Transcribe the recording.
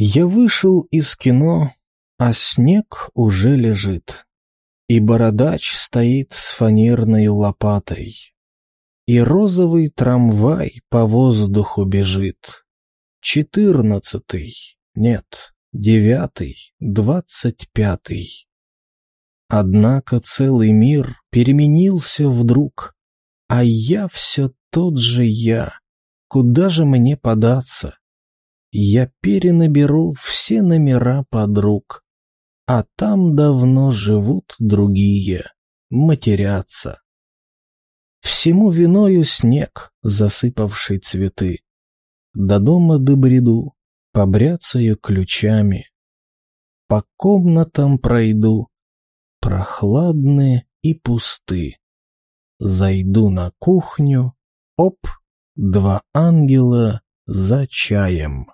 Я вышел из кино, а снег уже лежит, и бородач стоит с фанерной лопатой, и розовый трамвай по воздуху бежит. 14-й, нет, 9-й, 25-й. Однако целый мир переменился вдруг, а я все тот же я. Куда же мне податься? Я перенаберу все номера подруг, а там давно живут другие, матерятся. Всему виною снег, засыпавший цветы. До дома добреду, побряцаю ключами. По комнатам пройду, прохладные и пусты. Зайду на кухню, оп, два ангела за чаем.